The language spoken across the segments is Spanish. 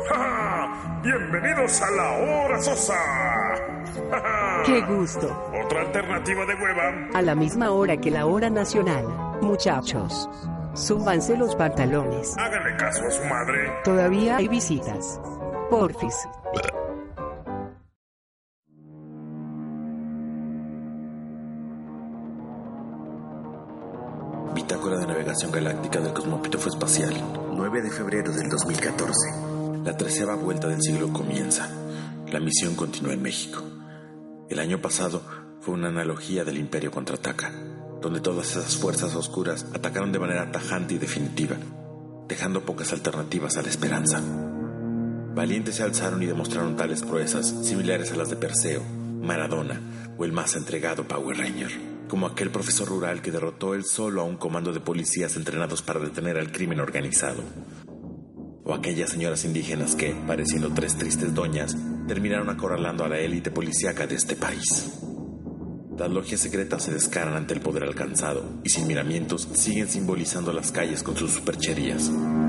¡Bienvenidos a La Hora Sosa! ¡Qué gusto! Otra alternativa de hueva. A la misma hora que la hora nacional. Muchachos, súbanse los pantalones. Háganle caso a su madre. Todavía hay visitas. Porfis. Bitácora de navegación galáctica del Cosmópitofo Espacial. 9 de febrero del 2014. La 13ª vuelta del siglo comienza. La misión continúa en México. El año pasado fue una analogía del Imperio contraataca, donde todas esas fuerzas oscuras atacaron de manera tajante y definitiva, dejando pocas alternativas a la esperanza. Valientes se alzaron y demostraron tales proezas similares a las de Perseo, Maradona o el más entregado Power Ranger, como aquel profesor rural que derrotó él solo a un comando de policías entrenados para detener al crimen organizado, o aquellas señoras indígenas que, pareciendo tres tristes doñas, terminaron acorralando a la élite policíaca de este país. Las logias secretas se descaran ante el poder alcanzado y sin miramientos siguen simbolizando las calles con sus supercherías.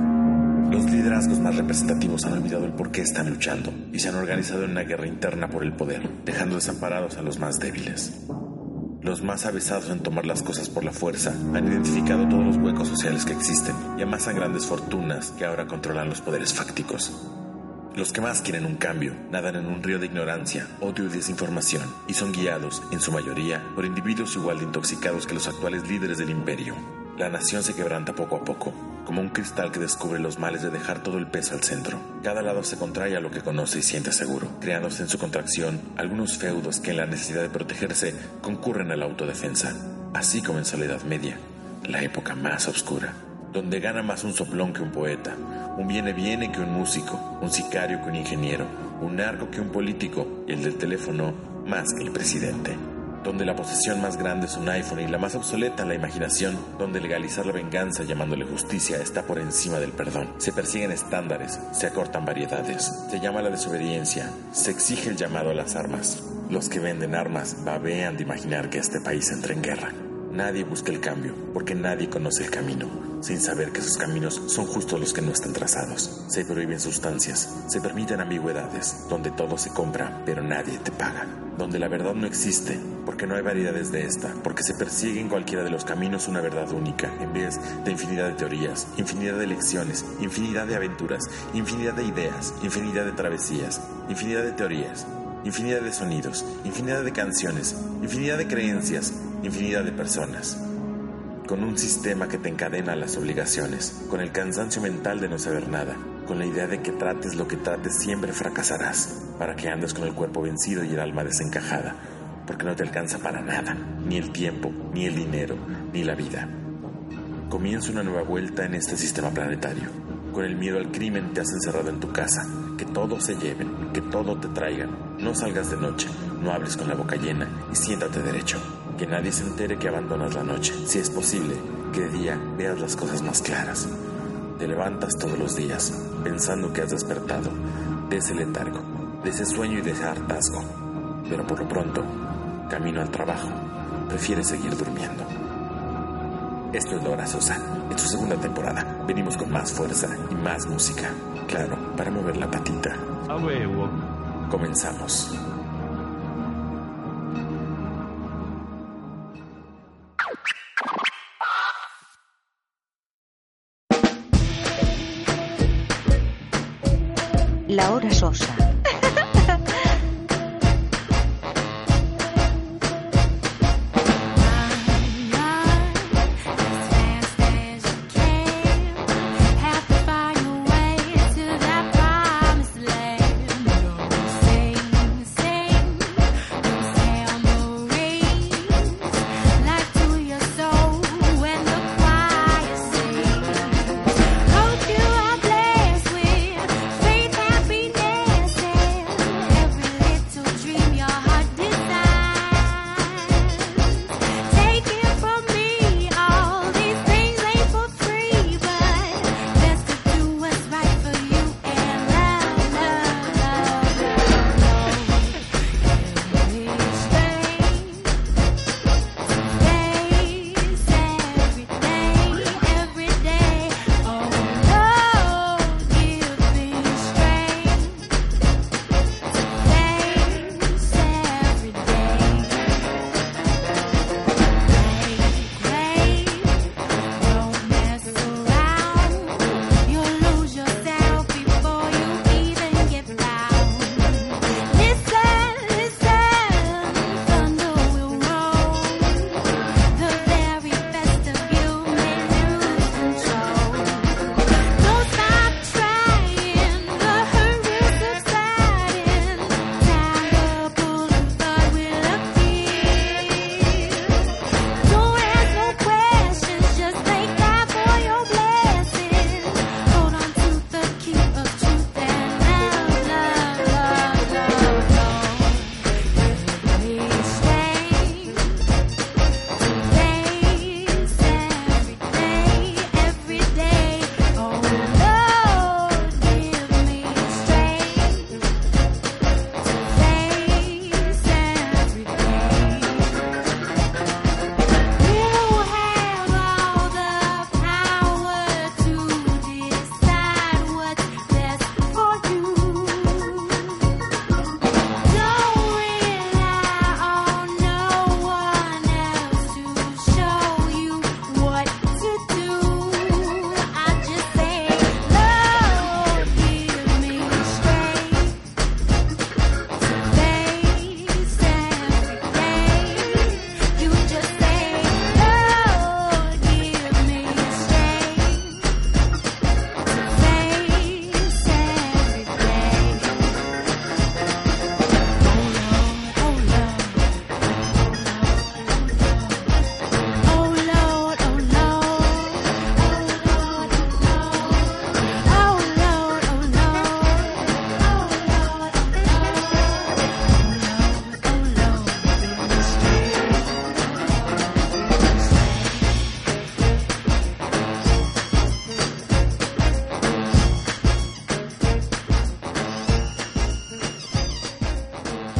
Los liderazgos más representativos han olvidado el por qué están luchando y se han organizado en una guerra interna por el poder, dejando desamparados a los más débiles. Los más avesados en tomar las cosas por la fuerza han identificado todos los huecos sociales que existen y amasan grandes fortunas que ahora controlan los poderes fácticos. Los que más quieren un cambio nadan en un río de ignorancia, odio y desinformación y son guiados, en su mayoría, por individuos igual de intoxicados que los actuales líderes del imperio. La nación se quebranta poco a poco, como un cristal que descubre los males de dejar todo el peso al centro. Cada lado se contrae a lo que conoce y siente seguro, creándose en su contracción algunos feudos que en la necesidad de protegerse concurren a la autodefensa. Así comenzó la Edad Media, la época más oscura, donde gana más un soplón que un poeta, un viene que un músico, un sicario que un ingeniero, un narco que un político y el del teléfono más que el presidente. Donde la posesión más grande es un iPhone y la más obsoleta la imaginación, donde legalizar la venganza llamándole justicia está por encima del perdón. Se persiguen estándares, se acortan variedades, se llama a la desobediencia, se exige el llamado a las armas. Los que venden armas babean de imaginar que este país entra en guerra. Nadie busca el cambio, porque nadie conoce el camino, sin saber que sus caminos son justo los que no están trazados. Se prohíben sustancias, se permiten ambigüedades, donde todo se compra, pero nadie te paga. Donde la verdad no existe, porque no hay variedades de esta, porque se persigue en cualquiera de los caminos una verdad única, en vez de infinidad de teorías, infinidad de lecciones, infinidad de aventuras, infinidad de ideas, infinidad de travesías, infinidad de teorías, infinidad de sonidos, infinidad de canciones, infinidad de creencias, infinidad de personas. Con un sistema que te encadena a las obligaciones, con el cansancio mental de no saber nada, con la idea de que trates lo que trates siempre fracasarás, para que andes con el cuerpo vencido y el alma desencajada, porque no te alcanza para nada, ni el tiempo, ni el dinero, ni la vida. Comienza una nueva vuelta en este sistema planetario. Con el miedo al crimen te has encerrado en tu casa, que todo se lleven, que todo te traigan. No salgas de noche, no hables con la boca llena y siéntate derecho. Que nadie se entere que abandonas la noche. Si es posible, que de día veas las cosas más claras. Te levantas todos los días, pensando que has despertado de ese letargo, de ese sueño y de ese hartazgo. Pero por lo pronto, camino al trabajo, prefieres seguir durmiendo. Esto es La Hora Sosa, en su segunda temporada. Venimos con más fuerza y más música. Claro, para mover la patita. A huevo. Comenzamos. La Hora Sosa.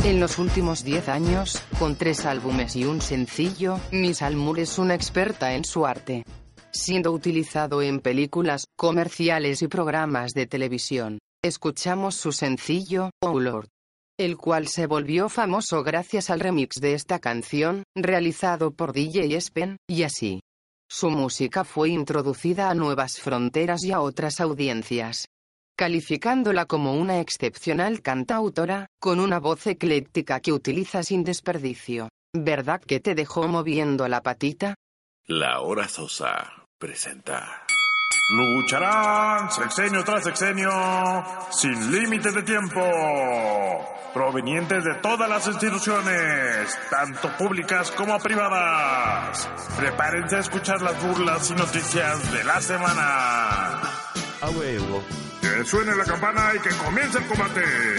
En los últimos 10 años, con 3 álbumes y un sencillo, Miss Almur es una experta en su arte, siendo utilizado en películas, comerciales y programas de televisión. Escuchamos su sencillo, Oh Lord, el cual se volvió famoso gracias al remix de esta canción, realizado por DJ Spen, y así, su música fue introducida a nuevas fronteras y a otras audiencias, calificándola como una excepcional cantautora, con una voz ecléctica que utiliza sin desperdicio. ¿Verdad que te dejó moviendo la patita? La Hora Sosa presenta. Lucharán sexenio tras sexenio, sin límites de tiempo, provenientes de todas las instituciones, tanto públicas como privadas. Prepárense a escuchar las burlas y noticias de la semana. A huevo. Que suene la campana y que comience el combate.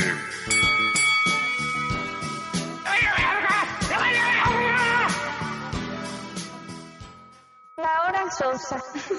La Hora Sosa.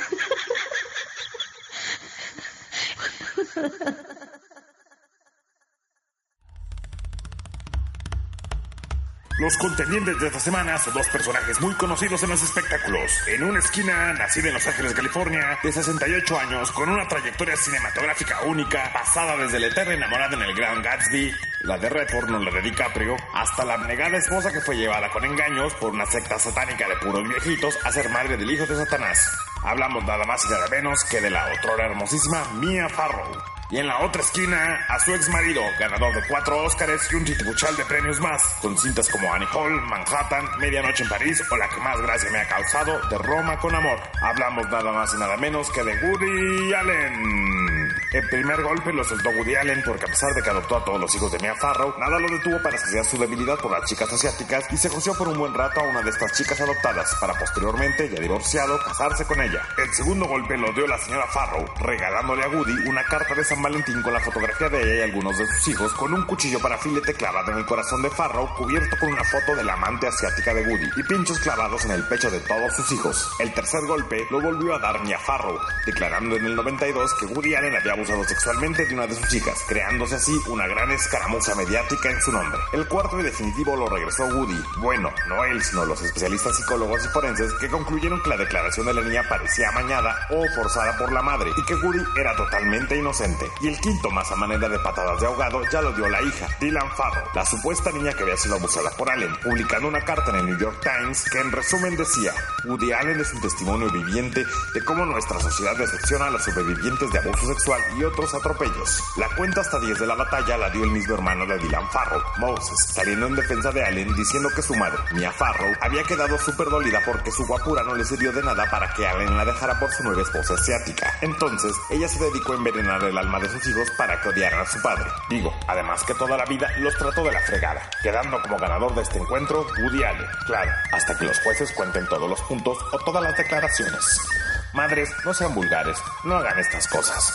Los contendientes de esta semana son dos personajes muy conocidos en los espectáculos. En una esquina, nacida en Los Ángeles, California, de 68 años, con una trayectoria cinematográfica única, pasada desde la eterna enamorada en El Gran Gatsby, la de Redford, no la de DiCaprio, hasta la abnegada esposa que fue llevada con engaños por una secta satánica de puros viejitos a ser madre del hijo de Satanás. Hablamos nada más y nada menos que de la otrora hermosísima Mia Farrow. Y en la otra esquina, a su ex marido, ganador de 4 Óscares y un titipuchal de premios más, con cintas como Annie Hall, Manhattan, Medianoche en París o la que más gracia me ha causado, de Roma con amor. Hablamos nada más y nada menos que de Woody Allen. El primer golpe lo soltó Woody Allen porque a pesar de que adoptó a todos los hijos de Mia Farrow, nada lo detuvo para saciar su debilidad por las chicas asiáticas y se coció por un buen rato a una de estas chicas adoptadas, para posteriormente, ya divorciado, casarse con ella. El segundo golpe lo dio la señora Farrow, regalándole a Woody una carta de San Valentín con la fotografía de ella y algunos de sus hijos, con un cuchillo para filete clavado en el corazón de Farrow, cubierto con una foto de la amante asiática de Woody, y pinchos clavados en el pecho de todos sus hijos. El tercer golpe lo volvió a dar Mia Farrow, declarando en el 92 que Woody Allen había abusado sexualmente de una de sus hijas, creándose así una gran escaramuza mediática en su nombre. El cuarto y definitivo lo regresó Woody. Bueno, no él, sino los especialistas psicólogos y forenses, que concluyeron que la declaración de la niña parecía amañada o forzada por la madre, y que Woody era totalmente inocente. Y el quinto, más a manera de patadas de ahogado, ya lo dio la hija, Dylan Farrow, la supuesta niña que había sido abusada por Allen, publicando una carta en el New York Times que en resumen decía: Woody Allen es un testimonio viviente de cómo nuestra sociedad decepciona a los sobrevivientes de abuso sexual y otros atropellos. La cuenta hasta 10 de la batalla la dio el mismo hermano de Dylan Farrow, Moses, saliendo en defensa de Allen diciendo que su madre, Mia Farrow, había quedado súper dolida porque su guapura no le sirvió de nada para que Allen la dejara por su nueva esposa asiática. Entonces, ella se dedicó a envenenar el alma de sus hijos para que odiaran a su padre. Digo, además que toda la vida los trató de la fregada, quedando como ganador de este encuentro Woody Allen. Claro, hasta que los jueces cuenten todos los puntos o todas las declaraciones. Madres, no sean vulgares, no hagan estas cosas.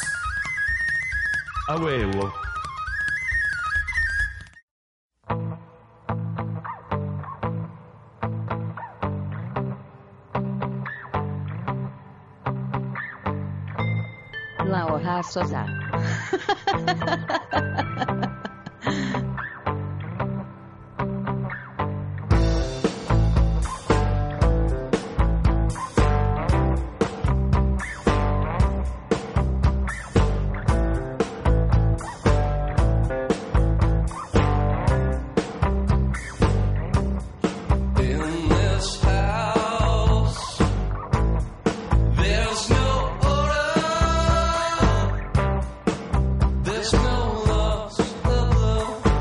A huevo. La Hora Sosa. There's no loss of love.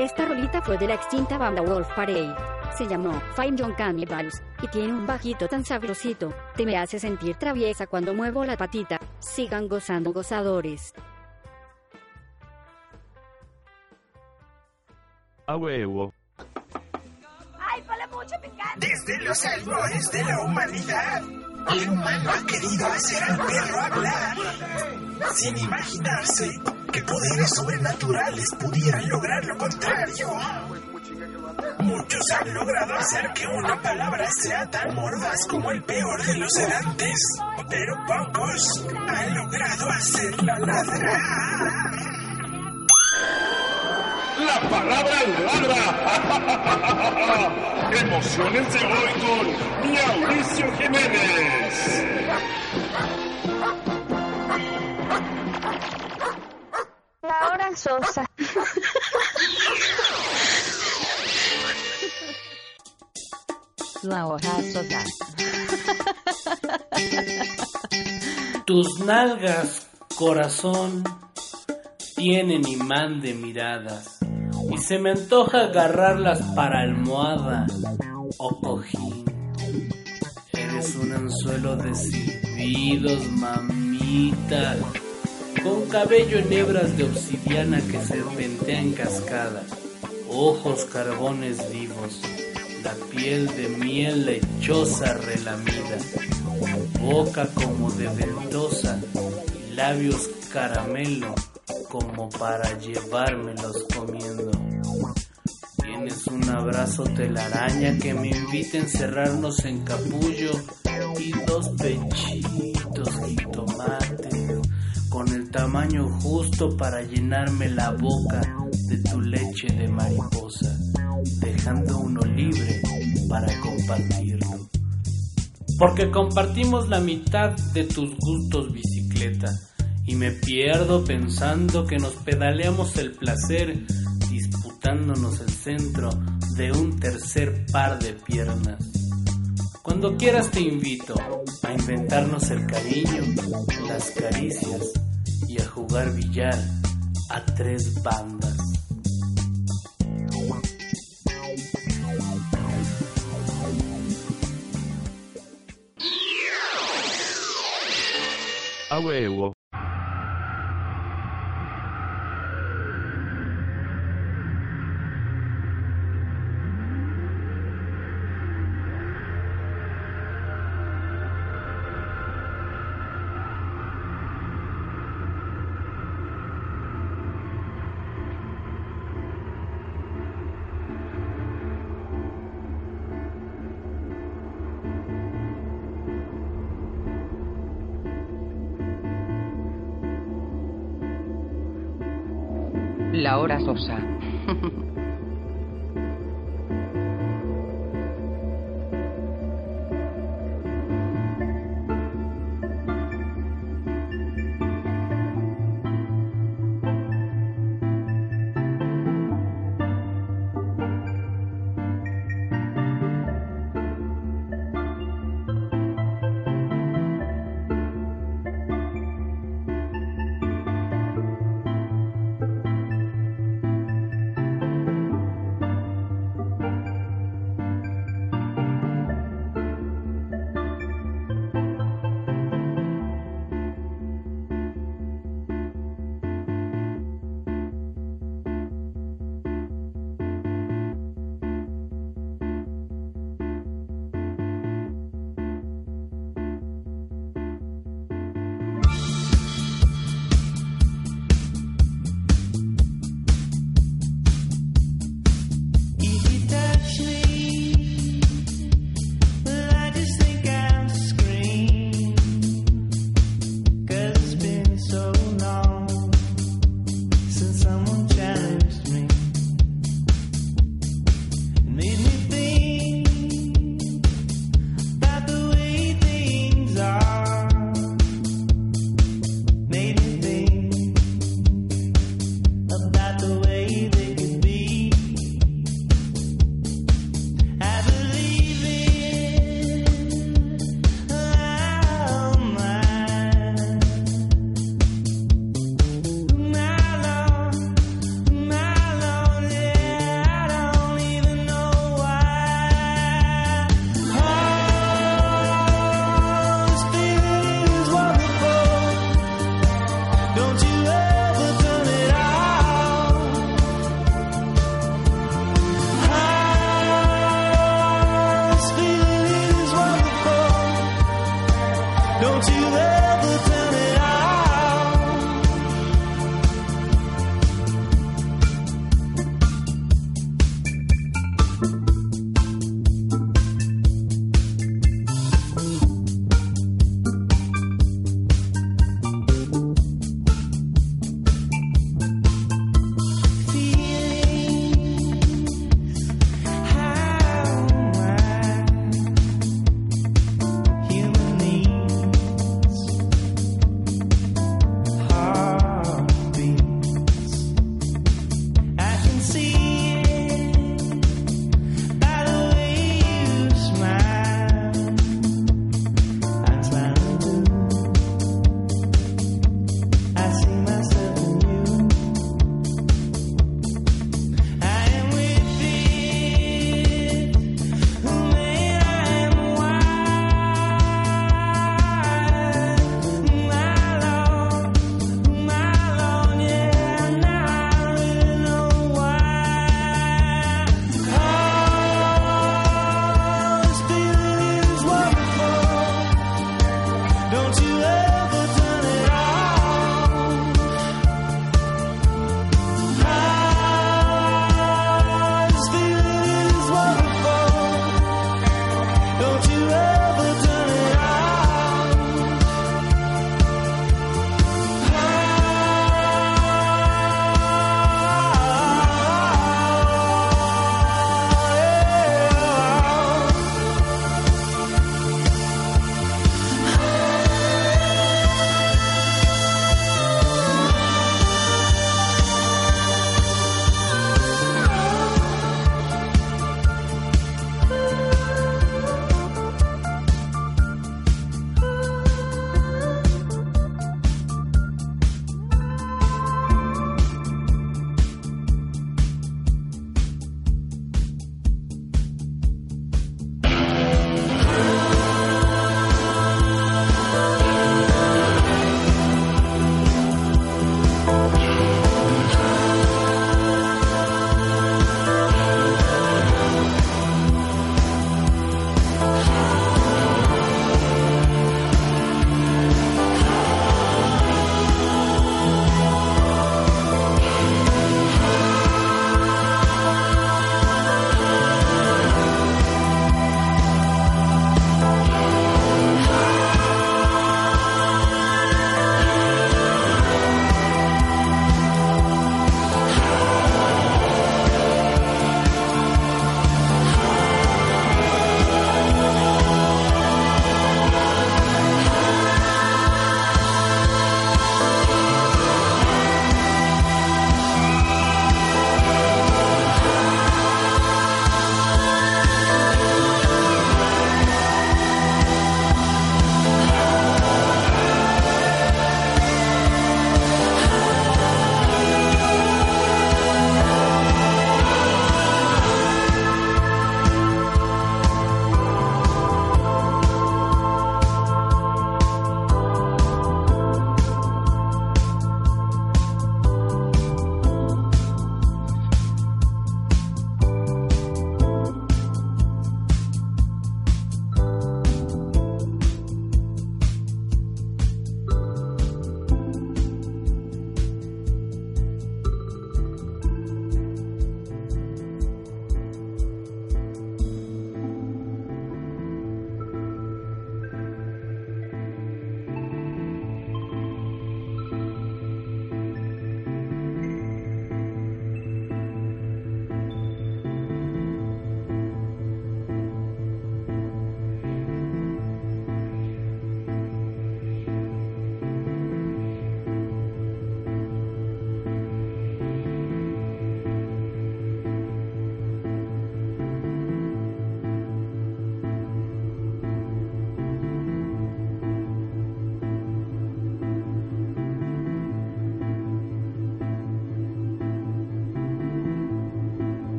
Esta rolita fue de la extinta banda Wolf Parade. Se llamó Fine Young Cannibals, y tiene un bajito tan sabrosito, te me hace sentir traviesa cuando muevo la patita. Sigan gozando gozadores. A huevo. Desde los albores de la humanidad, el humano ha querido hacer al perro hablar, sin imaginarse que poderes sobrenaturales pudieran lograr lo contrario. Muchos han logrado hacer que una palabra sea tan mordaz como el peor de los sedantes, pero pocos han logrado hacerla ladrar. ¡La palabra ladra! Emociones de hoy con Mauricio Jiménez. Laura Sosa. Laura Sosa. Tus nalgas, corazón, tienen imán de miradas, y se me antoja agarrarlas para almohada o cojín. Eres un anzuelo de silbidos, mamita, con cabello en hebras de obsidiana que serpentea en cascada, ojos carbones vivos, la piel de miel lechosa relamida, boca como de ventosa y labios caramelo como para llevármelos comiendo. Tienes un abrazo telaraña que me invita a encerrarnos en capullo y dos pechitos jitomates con el tamaño justo para llenarme la boca de tu leche de mariposa, dejando uno libre para compartirlo. Porque compartimos la mitad de tus gustos bicicleta, y me pierdo pensando que nos pedaleamos el placer, disputándonos el centro de un tercer par de piernas. Cuando quieras te invito a inventarnos el cariño, las caricias y a jugar billar a tres bandas. A huevo. Laura Sosa.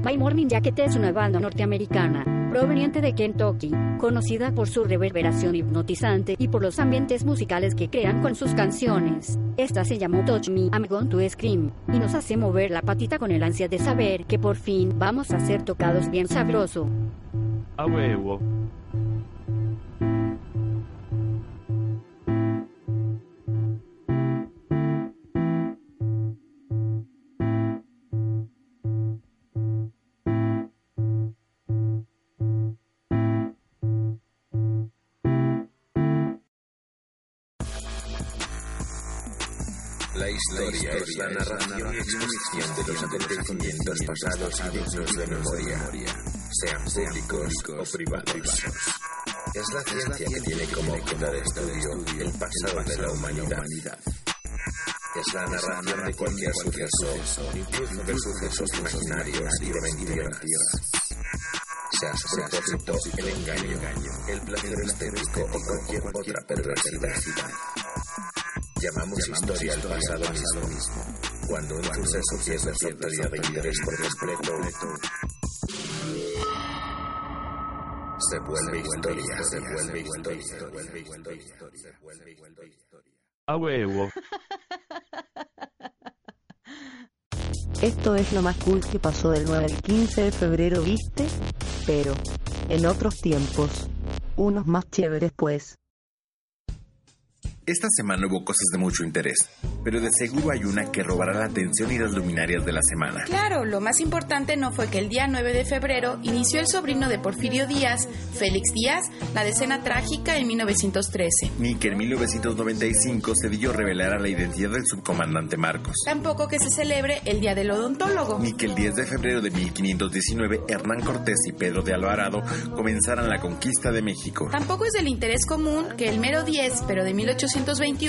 My Morning Jacket es una banda norteamericana, proveniente de Kentucky, conocida por su reverberación hipnotizante y por los ambientes musicales que crean con sus canciones. Esta se llamó Touch Me, I'm Going to Scream, y nos hace mover la patita con el ansia de saber que por fin vamos a ser tocados bien sabroso. A huevo. La historia es la narración y exposición de los acontecimientos pasados y dignos de memoria, sean públicos o privados. Es la ciencia que tiene como objeto de estudio el pasado de la humanidad. Es la narración de cualquier suceso, incluso de sucesos imaginarios y de mentiras. Sea su propósito el engaño, el placer estético o cualquier otra perversidad. Llamamos historia al pasado mismo. Cuando un suceso pierde su autoridad de interés por completo, se vuelve historia. A huevo. Esto es lo más cool que pasó del 9 al 15 de febrero, ¿viste? Pero, en otros tiempos, unos más chéveres pues. Esta semana hubo cosas de mucho interés, pero de seguro hay una que robará la atención y las luminarias de la semana. Claro, lo más importante no fue que el día 9 de febrero inició el sobrino de Porfirio Díaz, Félix Díaz, la decena trágica en 1913. Ni que en 1995 Cedillo revelara la identidad del subcomandante Marcos. Tampoco que se celebre el Día del Odontólogo. Ni que el 10 de febrero de 1519 Hernán Cortés y Pedro de Alvarado comenzaran la conquista de México. Tampoco es del interés común que el mero 10, pero de 1821,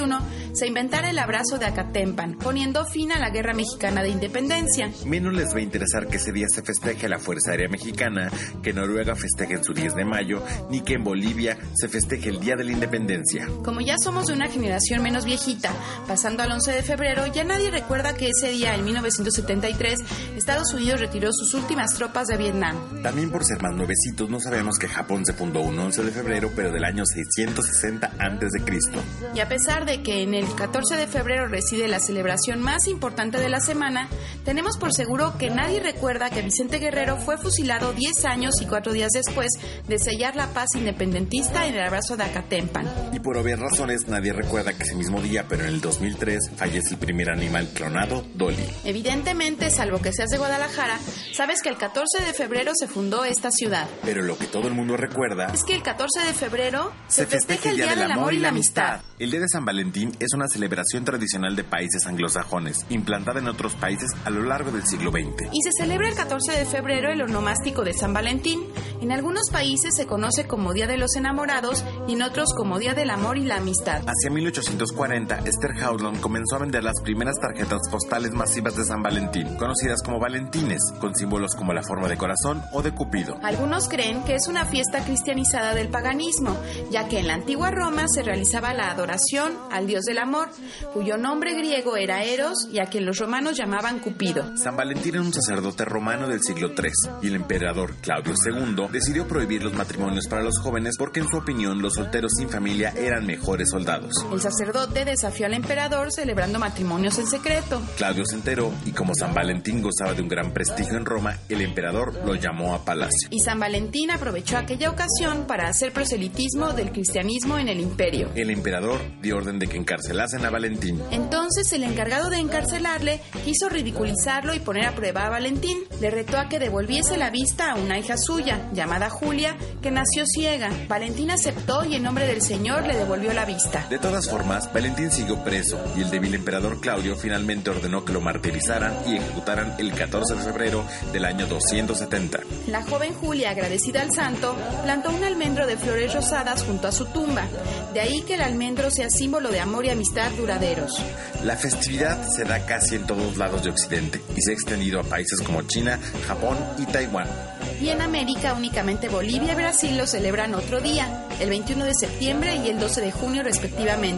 se inventara el abrazo de Acatempan, poniendo fin a la Guerra Mexicana de Independencia. Menos les va a interesar que ese día se festeje la Fuerza Aérea Mexicana, que Noruega festeje en su 10 de mayo, ni que en Bolivia se festeje el Día de la Independencia. Como ya somos de una generación menos viejita, pasando al 11 de febrero, ya nadie recuerda que ese día, en 1973, Estados Unidos retiró sus últimas tropas de Vietnam. También por ser más nuevecitos, no sabemos que Japón se fundó un 11 de febrero, pero del año 660 a.C. Y a pesar de que en el 14 de febrero reside la celebración más importante de la semana, tenemos por seguro que nadie recuerda que Vicente Guerrero fue fusilado 10 años y 4 días después de sellar la paz independentista en el abrazo de Acatempan. Y por obvias razones, nadie recuerda que ese mismo día, pero en el 2003, fallece el primer animal clonado, Dolly. Evidentemente, salvo que seas de Guadalajara, sabes que el 14 de febrero se fundó esta ciudad. Pero lo que todo el mundo recuerda es que el 14 de febrero se festeja el Día del Amor y la Amistad. El Día de San Valentín es una celebración tradicional de países anglosajones, implantada en otros países a lo largo del siglo XX. Y se celebra el 14 de febrero el onomástico de San Valentín. En algunos países se conoce como Día de los Enamorados y en otros como Día del Amor y la Amistad. Hacia 1840, Esther Howland comenzó a vender las primeras tarjetas postales masivas de San Valentín, conocidas como valentines, con símbolos como la forma de corazón o de Cupido. Algunos creen que es una fiesta cristianizada del paganismo, ya que en la antigua Roma se realizaba la adoración al dios del amor, cuyo nombre griego era Eros y a quien los romanos llamaban Cupido. San Valentín era un sacerdote romano del siglo III y el emperador Claudio II decidió prohibir los matrimonios para los jóvenes porque en su opinión los solteros sin familia eran mejores soldados. El sacerdote desafió al emperador celebrando matrimonios en secreto. Claudio se enteró y como San Valentín gozaba de un gran prestigio en Roma, el emperador lo llamó a palacio. Y San Valentín aprovechó aquella ocasión para hacer proselitismo del cristianismo en el imperio. El emperador dio orden de que encarcelasen a Valentín. Entonces el encargado de encarcelarle quiso ridiculizarlo y poner a prueba a Valentín. Le retó a que devolviese la vista a una hija suya, llamada Julia, que nació ciega. Valentín aceptó y en nombre del Señor le devolvió la vista. De todas formas, Valentín siguió preso y el débil emperador Claudio finalmente ordenó que lo martirizaran y ejecutaran el 14 de febrero del año 270. La joven Julia, agradecida al santo, plantó un almendro de flores rosadas junto a su tumba. De ahí que el almendro sea símbolo de amor y amistad duraderos. La festividad se da casi en todos lados de Occidente y se ha extendido a países como China, Japón y Taiwán. Y en América únicamente Bolivia y Brasil lo celebran otro día, el 21 de septiembre y el 12 de junio respectivamente.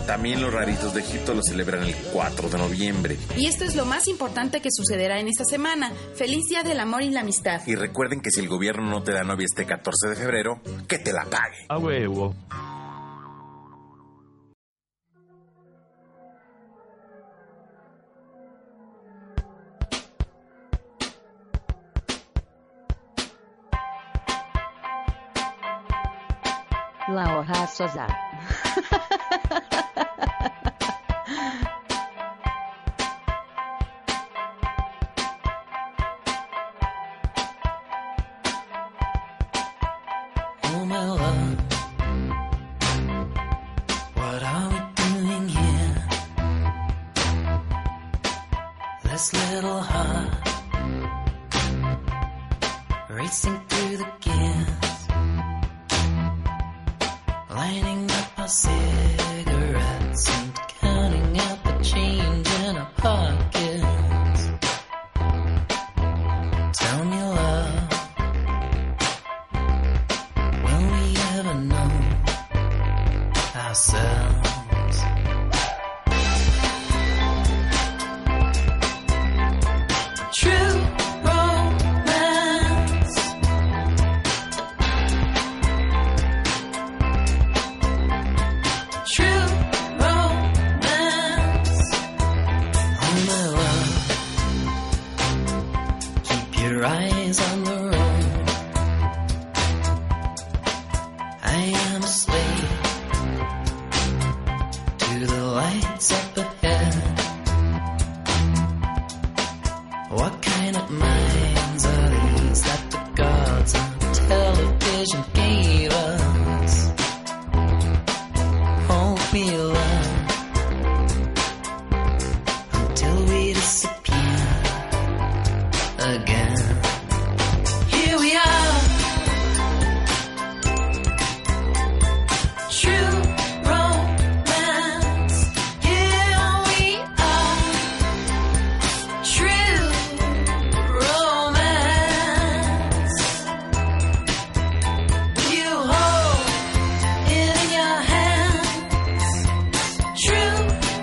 También los raritos de Egipto lo celebran el 4 de noviembre. Y esto es lo más importante que sucederá en esta semana. ¡Feliz Día del Amor y la Amistad! Y recuerden que si el gobierno no te da novia este 14 de febrero, que te la pague. A huevo. La hoja Sosa. Oh my love, what are we doing here? This little heart racing through the gears, lining up our cigarettes and counting out the change in our pockets. Tell me, love, will we ever know ourselves? True romance, true romance. Oh my love, keep your eyes on the road. I am a slave to the lights up ahead. What kind of minds are these that the gods on television gave us? Oh, we love until we disappear again. Here we are, true romance. Yeah, we are true romance. You hold it in your hands. True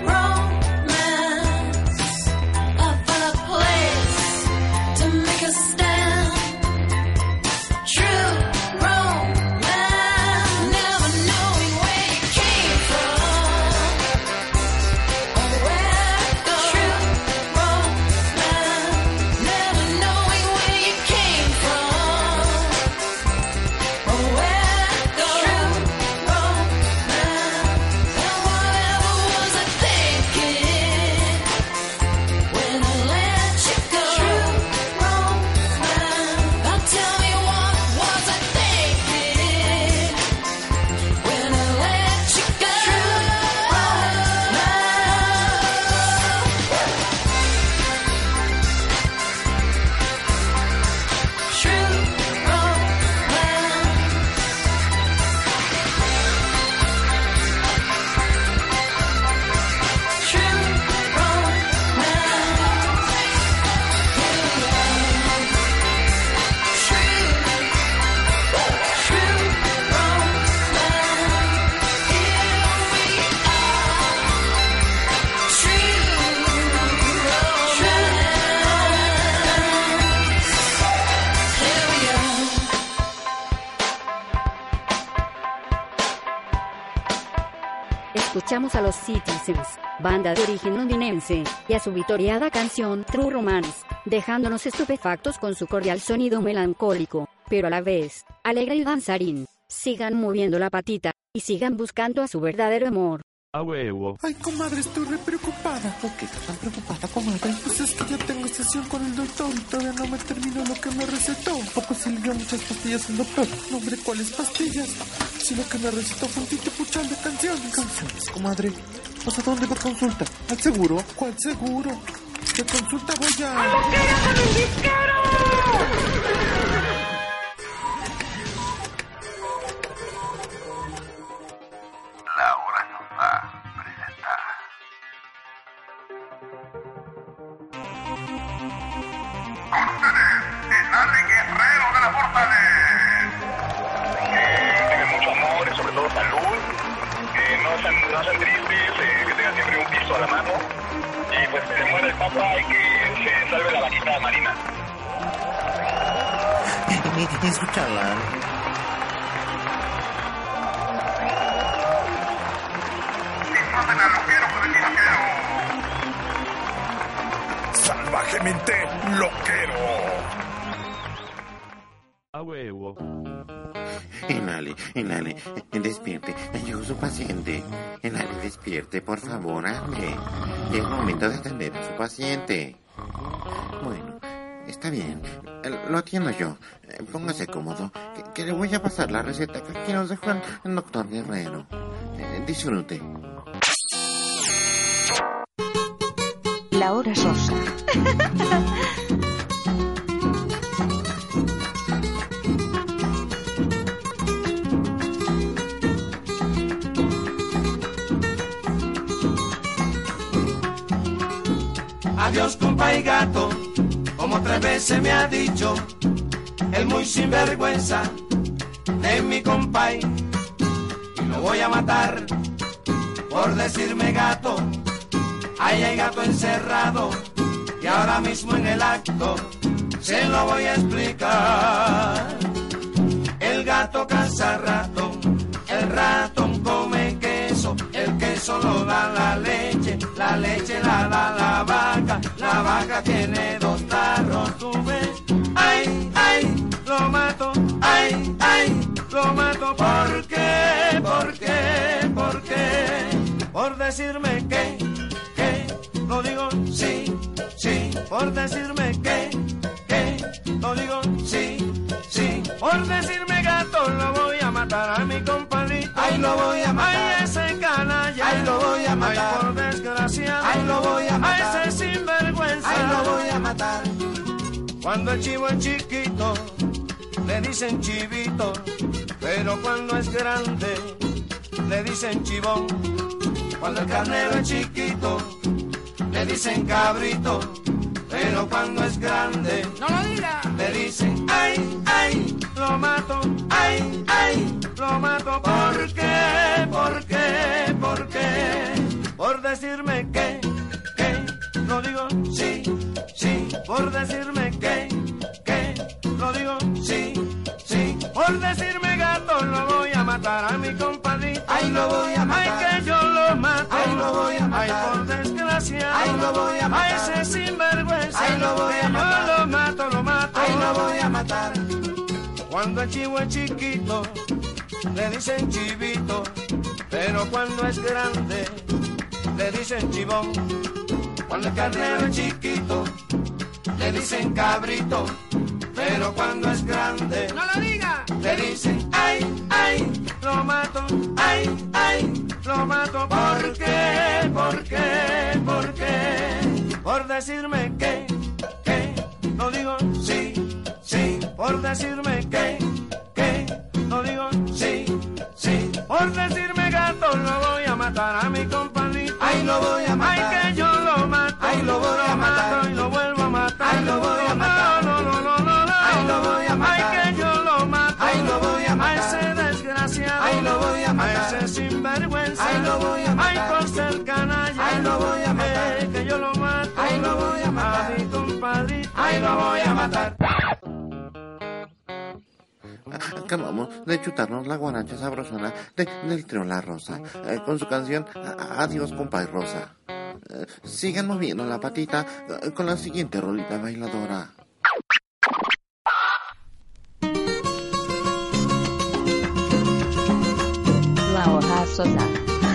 romance. Up on a place to make a stand. True romance. Never knowing where you came from or where to go. True romance. Never knowing where you came from or where to go. True romance. And whatever was I thinking when I let you go? True romance. Now tell me, what was I thinking when I let you go? True romance. True romance. True Escuchamos a los Citizens, banda de origen londinense, y a su vitoriada canción True Romance, dejándonos estupefactos con su cordial sonido melancólico, pero a la vez, alegre y danzarín. Sigan moviendo la patita, y sigan buscando a su verdadero amor. A huevo. Ay, comadre, estoy re preocupada. ¿Por qué estás tan preocupada, comadre? Pues es que ya tengo sesión con el doctor y todavía no me terminó lo que me recetó. Poco se le dio muchas pastillas al doctor. No, hombre, ¿cuáles pastillas? Si lo que me recetó fue un titipuchal de canciones. ¿Canciones, comadre? Pues, ¿a dónde va consulta? ¿Al seguro? ¿Cuál seguro? ¿De consulta voy a...? ¡A lo que eres con el disquero! sean tristes, que tengan siempre un piso a la mano. Y pues que se muera el papa y que se salve la vaquita marina. Escúchala. Salvajemente loquero. A huevo. Enale, despierte. Llegó su paciente. Enale, despierte, por favor, hable. Llega el momento de atender a su paciente. Bueno, está bien. Lo atiendo yo. Póngase cómodo, que le voy a pasar la receta que aquí nos dejó el doctor Guerrero. Disfrute. La hora sosa. Adiós, compa y gato, como 3 veces me ha dicho el muy sinvergüenza de mi compay. Y lo voy a matar por decirme gato. Ahí hay gato encerrado y ahora mismo en el acto se lo voy a explicar. El gato caza ratón, el ratón come queso, el queso lo da la leche la da la vaca tiene 2 tarros, tú ves. Ay, ay, lo mato, ay, ay, lo mato, ¿por qué? ¿Por qué? ¿Por qué? Por decirme que, lo digo sí, sí, por decirme que, lo digo sí, sí, por decirme gato lo voy a matar a mi compadrito. Ay, lo voy a matar. Ay, ese canalla. Ay, lo voy a matar. Ay, por desgraciado. Ay, lo voy a matar. Ay, ese sinvergüenza. Ay, lo voy a matar. Cuando el chivo es chiquito, le dicen chivito, pero cuando es grande, le dicen chivón. Cuando el carnero es chiquito, le dicen cabrito, pero cuando es grande, no lo diga, le dicen ay, ay, lo mato, ay, ay, lo mato, ¿por qué? ¿Por qué? ¿Por qué? Por decirme que, lo digo sí, sí, por decirme que, lo digo sí, sí, por decirme gato lo voy a matar a mi compadrito. Ay, lo voy a matar. Ay, que yo lo mato. Ay, lo voy a matar. Ay, por desgracia. Ay, lo voy a matar. Ay, ese sinvergüenza. Ay, lo voy a matar. Yo lo mato, lo mato. Ay, lo voy a matar. Cuando el chivo es chiquito, le dicen chivito, pero cuando es grande, le dicen chivón. Cuando el carnero es chiquito, le dicen cabrito, pero cuando es grande, no lo diga, le dicen ay, ay, lo mato, ay, ay, lo mato, ¿por qué? ¿Por qué? ¿Por qué? Por decirme que, lo digo sí, sí, por decirme que, lo digo sí, sí, por decirme gato lo voy a matar a mi compadrito. Ay, lo voy a matar. Ay, que yo lo mato. Ay, lo voy a matar. Y lo vuelvo a matar. Ay, lo voy a matar. No, no, no, no, no. Ay, lo voy a matar. Ay, que yo lo mato. Ay, lo voy a matar. A ese desgraciado. Ay, lo voy a matar. A ese sinvergüenza. Ay, lo voy a matar. Ay, por ser canalla. Ay, lo voy a matar. Que yo lo mato. Ay, lo voy a matar. A mi compadrito. Ay, lo voy a matar. Acabamos de chutarnos la guaracha sabrosona del trío La Rosa, con su canción Adiós, compa y Rosa. Sigan moviendo la patita con la siguiente rolita bailadora. La hoja sosa.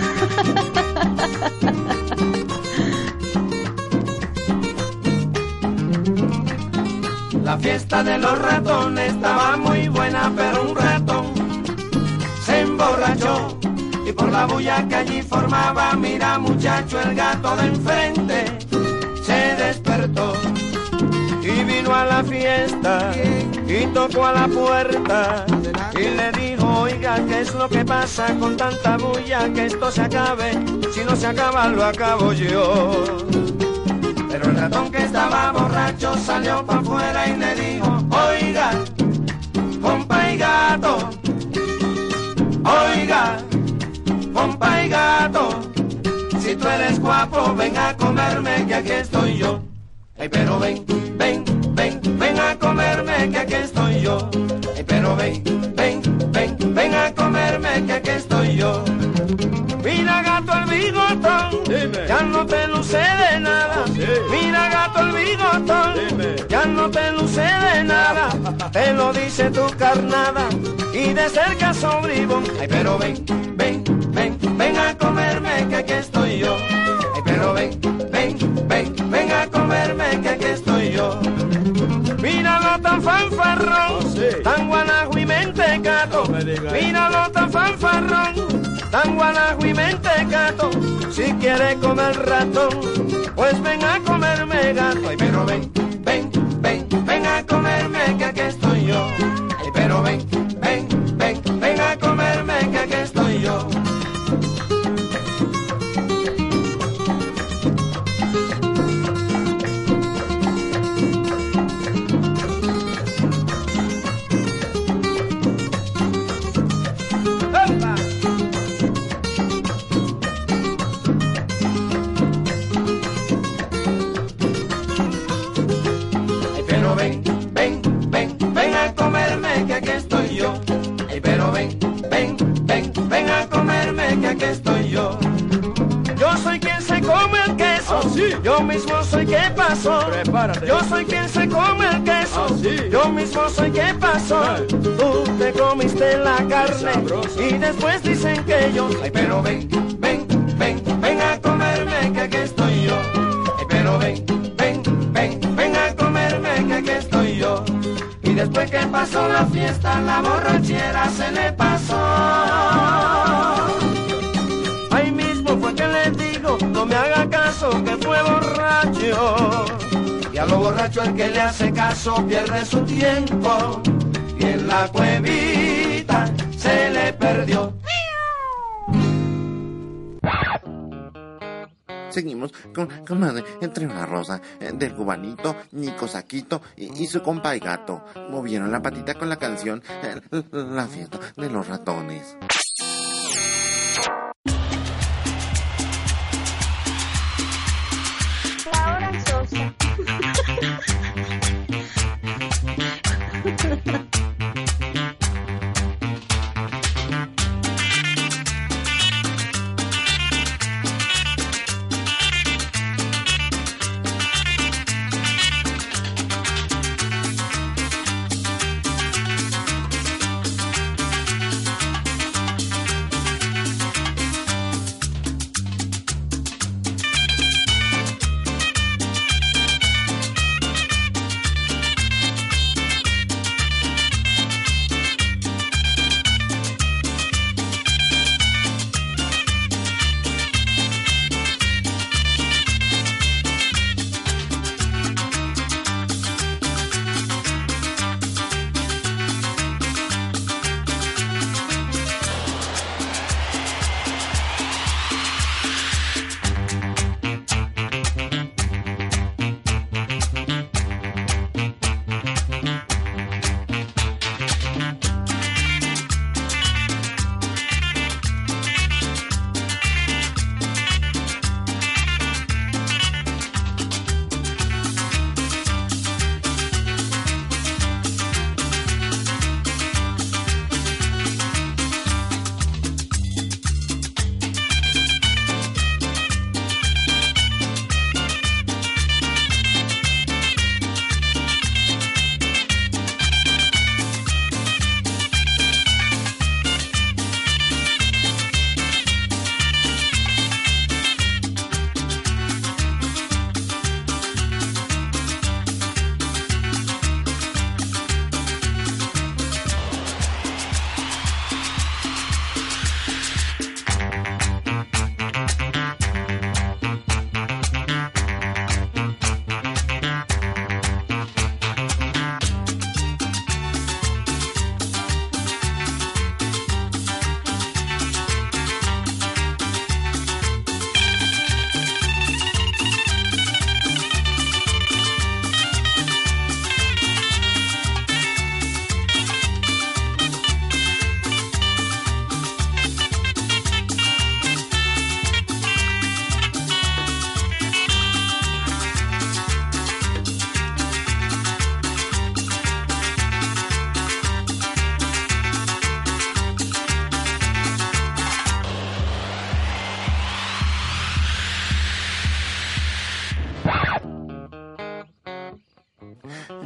La fiesta de los ratones estaba muy buena, pero un ratón se emborrachó y por la bulla que allí formaba, mira muchacho, el gato de enfrente se despertó y vino a la fiesta y tocó a la puerta y le dijo, oiga, ¿qué es lo que pasa con tanta bulla? Que esto se acabe, si no se acaba lo acabo yo. Pero el ratón que estaba borracho salió para afuera y le dijo, oiga, compa y gato, oiga, compa compa y gato. Si tú eres guapo, ven a comerme que aquí estoy yo. Ay, pero ven, ven, ven, ven a comerme que aquí estoy yo. Ay, pero ven, ven, ven, ven a comerme que aquí estoy yo. Mira gato el bigotón, dime, ya no te luce de nada. Sí. Mira gato el bigotón, dime, ya no te luce de nada. Te lo dice tu carnada y de cerca sobribón. Ay, pero ven, ven, ven, ven a comerme que aquí estoy yo. Ay, pero ven, ven, ven, ven a comerme que aquí estoy yo. Míralo tan fanfarrón, oh, sí, tan guanajo y mentecato. No míralo tan fanfarrón, tan guanajo y mentecato. Si quiere comer ratón, pues ven a comerme gato. Ay, pero ven, ven, ven, ven a comerme que aquí estoy yo. Ay, pero ven, ven, ven, ven a comerme que aquí estoy yo. Yo mismo soy qué pasó. Prepárate. Yo soy quien se come el queso. Yo mismo soy qué pasó. Tú te comiste la carne y después dicen que yo. Ay, pero ven, ven, ven, ven a comerme que aquí estoy yo. Ay, pero ven, ven, ven, ven a comerme que aquí estoy yo. Y después que pasó la fiesta, la borrachera se le pasó. Ahí mismo fue que le digo, no me haga caso, que fue borracho. Y a lo borracho el que le hace caso pierde su tiempo. Y en la cuevita se le perdió. Seguimos con más de Entre una rosa, del cubanito, Nico Saquito y su compa y gato. Movieron la patita con la canción La fiesta de los ratones. Laura Sosa.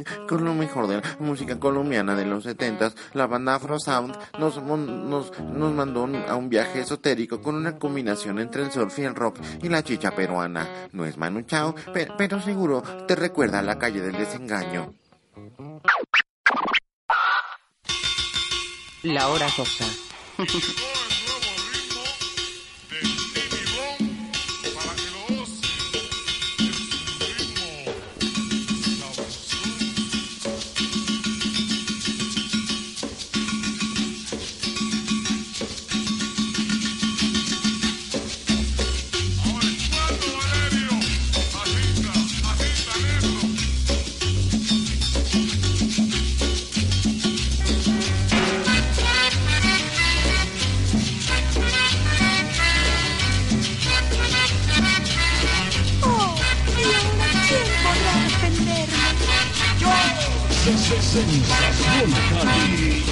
con lo mejor de la música colombiana de los 70s, la banda Afro Sound nos mandó a un viaje esotérico con una combinación entre el surf y el rock y la chicha peruana. No es Manu Chao, pero seguro te recuerda a la calle del desengaño. La hora sosa. Sensación Cali.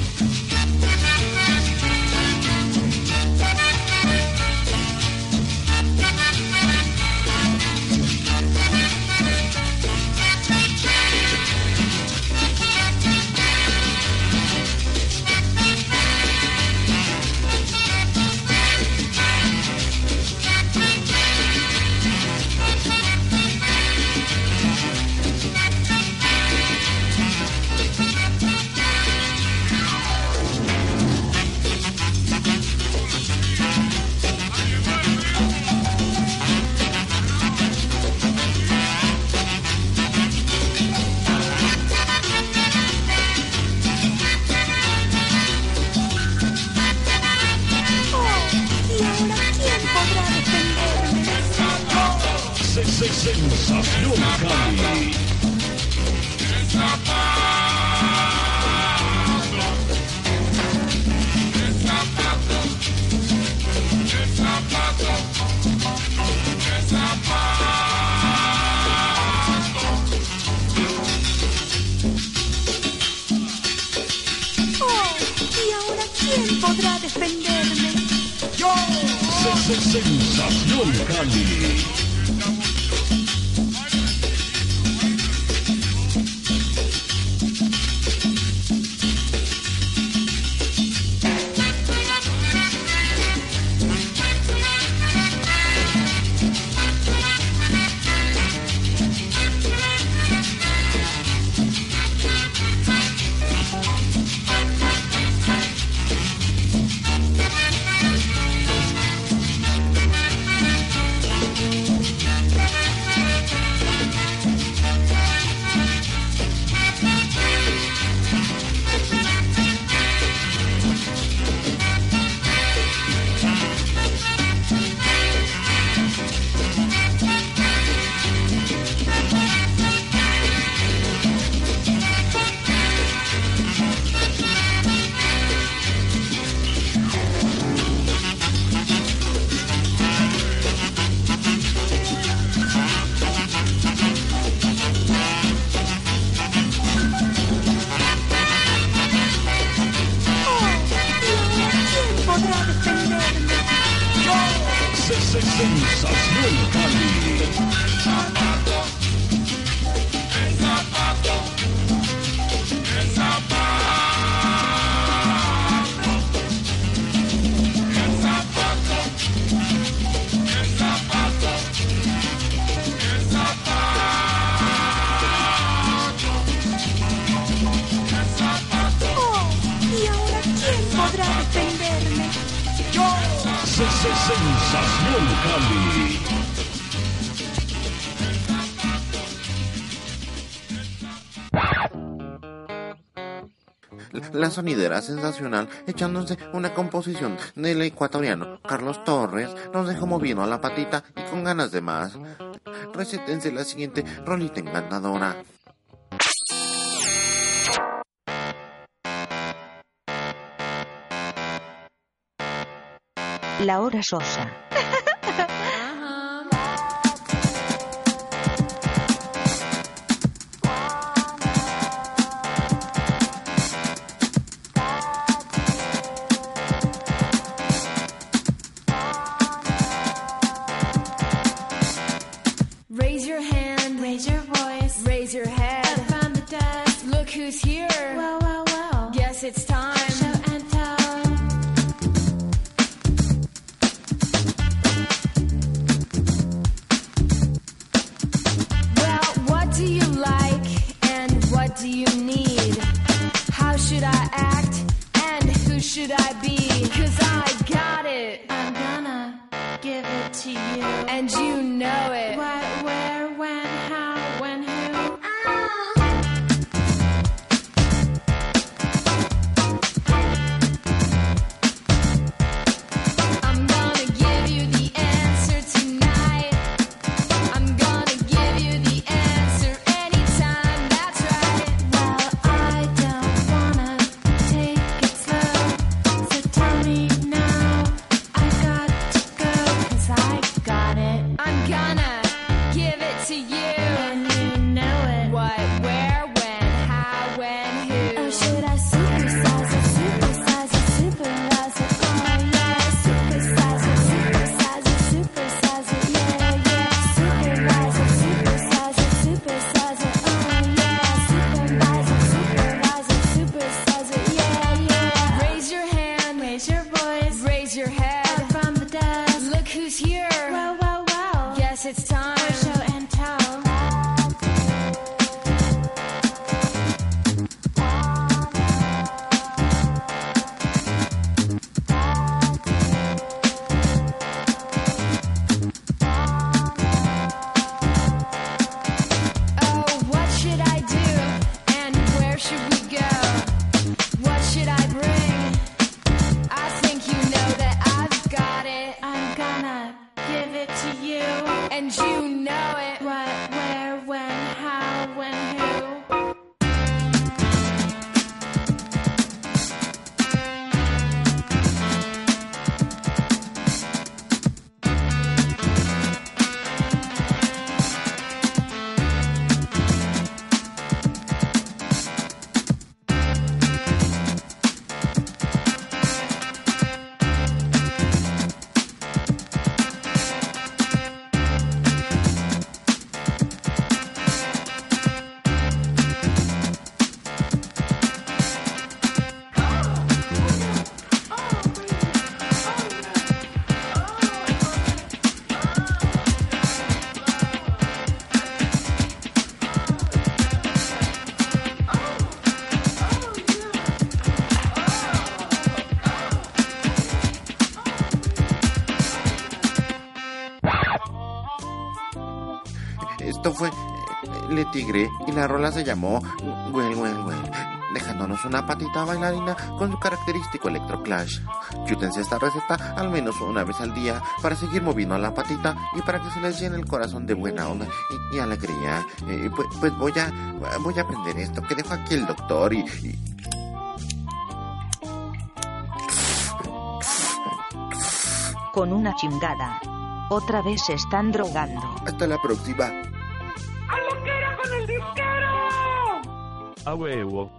Sensación Cali. ¿Y ahora quién podrá defenderme? ¡Yo! Sensación Cali. Sensación Cali. ¿Y ahora quién podrá defenderme? ¡Yo! Sensación Cali. La sonidera sensacional, echándose una composición del ecuatoriano Carlos Torres, nos dejó moviendo a la patita y con ganas de más. Recétense la siguiente rolita encantadora. La hora sosa. Raise your hand, raise your voice, raise your head up on the who's here? Well, well, well. Guess it's time. Show and tell. Well, what do you like and what do you need? How should I act and who should I be? 'Cause I got it. I'm gonna give it to you. And you know it. What, where, when, how, when, who? I'm gonna give you the answer tonight. I'm gonna give you the answer anytime, that's right. Well, I don't wanna take it slow, so tell me now. I got to go, 'cause I got it. I'm gonna give it to you. And you know it. What, where, when, how, when, who? Oh, should I supersize it, supersize it, supersize it? Oh, yeah. Supersize it, supersize it, supersize it. Yeah, yeah. Supervise it, supersize it, supersize it. Oh, yeah. Supervise it, supervise it, supersize it. Yeah, yeah. Raise your hand, raise your voice, raise your head. Up from the desk. Look who's here. Well, well, well. Guess it's time. For show and tell. Oh, what should I do? And where should we go? What should I bring? I think you know that I've got it. I'm gonna give it to you. And you know it. What, where, when, how, when, who? Esto fue Le Tigre y la rola se llamó Well, Well, Well, dejándonos una patita bailarina con su característico electroclash. Chútense esta receta al menos una vez al día para seguir moviendo la patita y para que se les llene el corazón de buena onda y alegría. Pues voy a aprender esto, que dejo aquí el doctor y... Con una chingada. Otra vez se están drogando. Hasta la próxima. ¡A lo que era con el disquero! A huevo.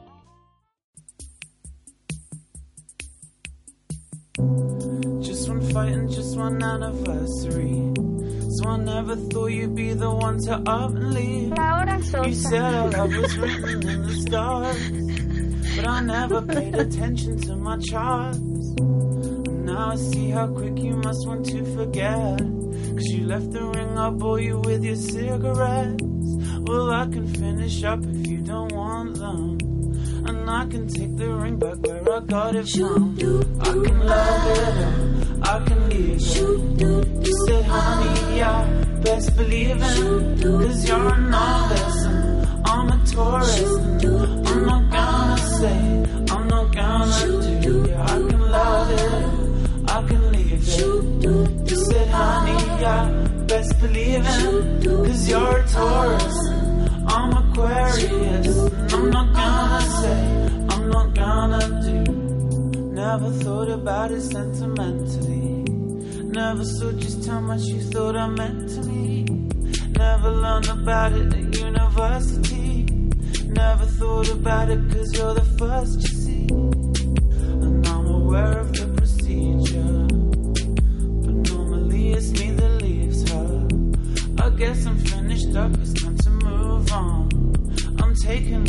Just one fight and just one anniversary. So I never thought you'd be the one to up and leave. You said our love was written in the stars, but I never paid attention to my charts. And now I see how quick you must want to forget. 'Cause you left the ring, I'll bore you with your cigarettes. Well, I can finish up if you don't want them, and I can take the ring back where I got it from. I can love it, I can leave it. You said, honey, yeah, best believe it. 'Cause you're a novice and I'm a tourist. I'm not gonna say, I'm not gonna do. Yeah, I can love it, I can leave it. You said, honey, yeah, best believe it. 'Cause you're a Taurus, I'm Aquarius. And I'm not gonna say, I'm not gonna do. Never thought about it sentimentally. Never saw just how much you thought I meant to me. Never learned about it at university. Never thought about it 'cause you're the first you see. And I'm aware of the procedure, but normally it's me that leaves her. I guess I'm finished up, it's time to move on. I'm taking the ring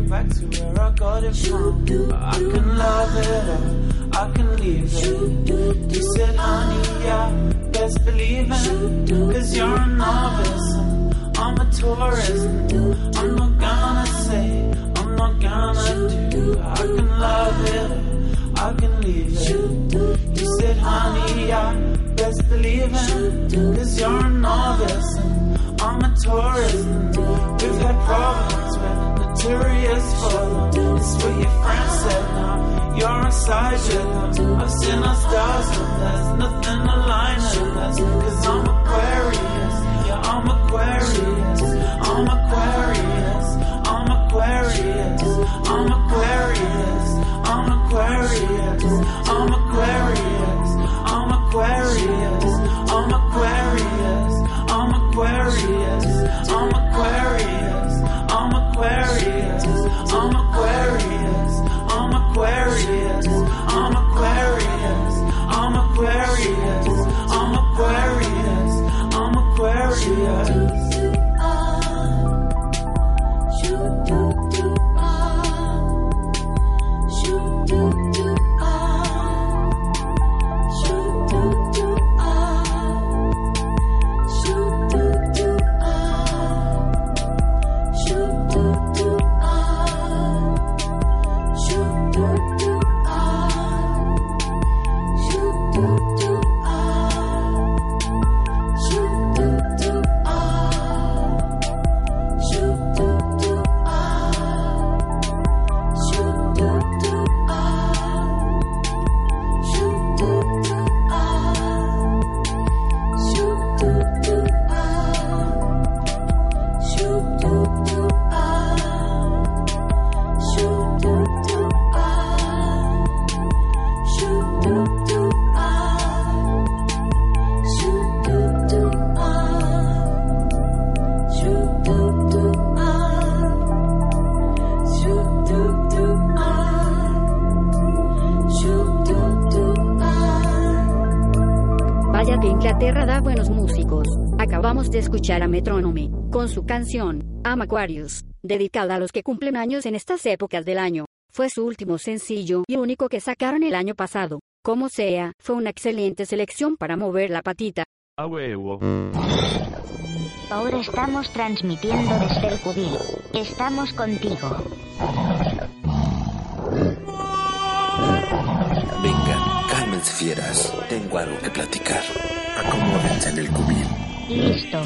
back to where I got it from. I can love it or I can leave it. You said, honey, yeah, best believe it. Cause you're a novice and I'm a tourist. I'm not gonna say, I'm not gonna do. I can love it, I can leave it. You said, honey, yeah, best believe it. Cause you're a novice and I'm a tourist. We've had problems with notorious for them. It's what your friends said now. You're inside you. I've seen our stars and there's nothing aligning us. Cause I'm Aquarius. Yeah, I'm Aquarius. I'm Aquarius. I'm Aquarius. I'm Aquarius. I'm Aquarius. I'm Aquarius. I'm Aquarius. I'm Aquarius. I'm Aquarius. I'm Aquarius. I'm Aquarius. I'm Aquarius. I'm Aquarius. I'm Aquarius. I'm Aquarius. I'm Aquarius. I'm Aquarius. Vaya que Inglaterra da buenos músicos. Acabamos de escuchar a Metrónome, con su canción, I'm Aquarius, dedicada a los que cumplen años en estas épocas del año. Fue su último sencillo y único que sacaron el año pasado. Como sea, fue una excelente selección para mover la patita. A huevo. Ahora estamos transmitiendo desde el cubil. Estamos contigo. Vengan, cálmense fieras. Tengo algo que platicar. Acomódense en el cubil. Listo.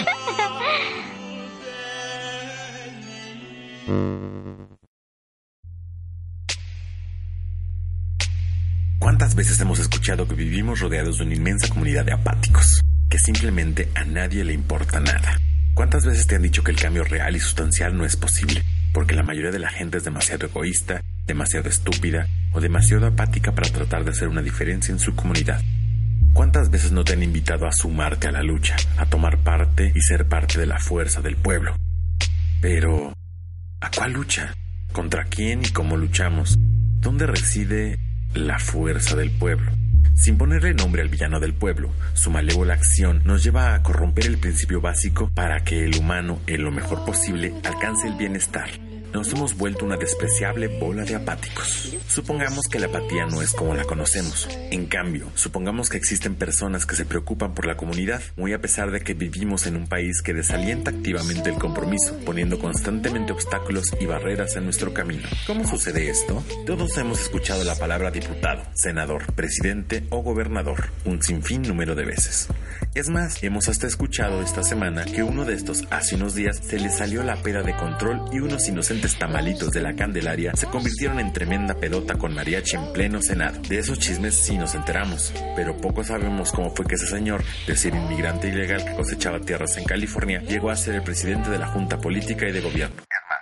¿Cuántas veces hemos escuchado que vivimos rodeados de una inmensa comunidad de apáticos? Que simplemente a nadie le importa nada. ¿Cuántas veces te han dicho que el cambio real y sustancial no es posible? Porque la mayoría de la gente es demasiado egoísta, demasiado estúpida o demasiado apática para tratar de hacer una diferencia en su comunidad. ¿Cuántas veces no te han invitado a sumarte a la lucha, a tomar parte y ser parte de la fuerza del pueblo? Pero, ¿a cuál lucha? ¿Contra quién y cómo luchamos? ¿Dónde reside la fuerza del pueblo? Sin ponerle nombre al villano del pueblo, su malévola acción nos lleva a corromper el principio básico para que el humano, en lo mejor posible, alcance el bienestar. Nos hemos vuelto una despreciable bola de apáticos. Supongamos que la apatía no es como la conocemos. En cambio, supongamos que existen personas que se preocupan por la comunidad, muy a pesar de que vivimos en un país que desalienta activamente el compromiso, poniendo constantemente obstáculos y barreras en nuestro camino. ¿Cómo sucede esto? Todos hemos escuchado la palabra diputado, senador, presidente o gobernador un sinfín número de veces. Es más, hemos hasta escuchado esta semana que uno de estos hace unos días se le salió la peda de control y unos inocentes tamalitos de la Candelaria se convirtieron en tremenda pedota con mariachi en pleno Senado. De esos chismes sí nos enteramos, pero poco sabemos cómo fue que ese señor, de ser inmigrante ilegal que cosechaba tierras en California, llegó a ser el presidente de la Junta Política y de Gobierno.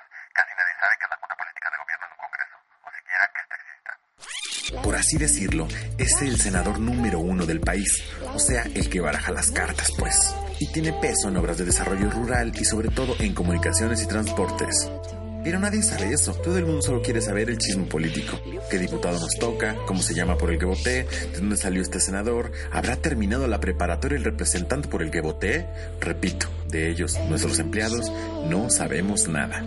Por así decirlo, es el senador número 1 del país, o sea, el que baraja las cartas, pues. Y tiene peso en obras de desarrollo rural y sobre todo en comunicaciones y transportes. Pero nadie sabe eso, todo el mundo solo quiere saber el chisme político. ¿Qué diputado nos toca? ¿Cómo se llama por el que voté? ¿De dónde salió este senador? ¿Habrá terminado la preparatoria el representante por el que voté? Repito, de ellos, nuestros empleados, no sabemos nada.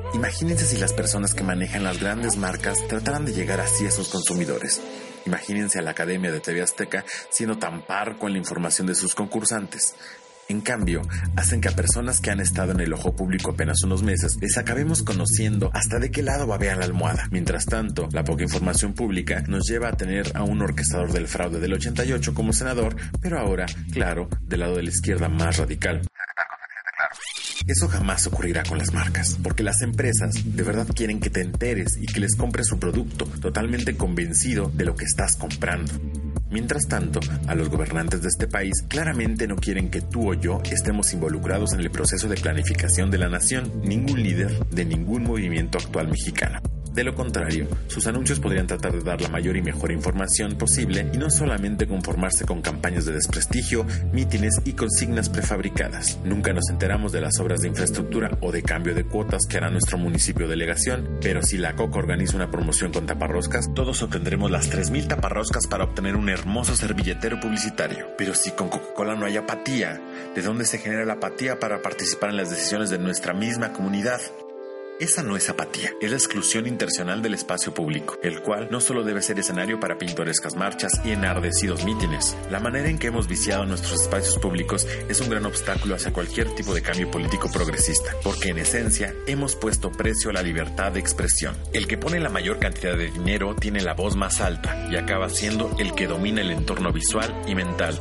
Imagínense si las personas que manejan las grandes marcas trataran de llegar así a sus consumidores. Imagínense a la Academia de TV Azteca siendo tan parco en la información de sus concursantes. En cambio, hacen que a personas que han estado en el ojo público apenas unos meses les acabemos conociendo hasta de qué lado babea la almohada. Mientras tanto, la poca información pública nos lleva a tener a un orquestador del fraude del 88 como senador, pero ahora, claro, del lado de la izquierda más radical. Eso jamás ocurrirá con las marcas, porque las empresas de verdad quieren que te enteres y que les compres su producto, totalmente convencido de lo que estás comprando. Mientras tanto, a los gobernantes de este país claramente no quieren que tú o yo estemos involucrados en el proceso de planificación de la nación, ningún líder de ningún movimiento actual mexicano. De lo contrario, sus anuncios podrían tratar de dar la mayor y mejor información posible y no solamente conformarse con campañas de desprestigio, mítines y consignas prefabricadas. Nunca nos enteramos de las obras de infraestructura o de cambio de cuotas que hará nuestro municipio delegación, pero si la Coca organiza una promoción con taparroscas, todos obtendremos las 3,000 taparroscas para obtener un hermoso servilletero publicitario. Pero si con Coca-Cola no hay apatía, ¿de dónde se genera la apatía para participar en las decisiones de nuestra misma comunidad? Esa no es apatía, es la exclusión intencional del espacio público, el cual no solo debe ser escenario para pintorescas marchas y enardecidos mítines. La manera en que hemos viciado nuestros espacios públicos es un gran obstáculo hacia cualquier tipo de cambio político progresista, porque en esencia hemos puesto precio a la libertad de expresión. El que pone la mayor cantidad de dinero tiene la voz más alta y acaba siendo el que domina el entorno visual y mental.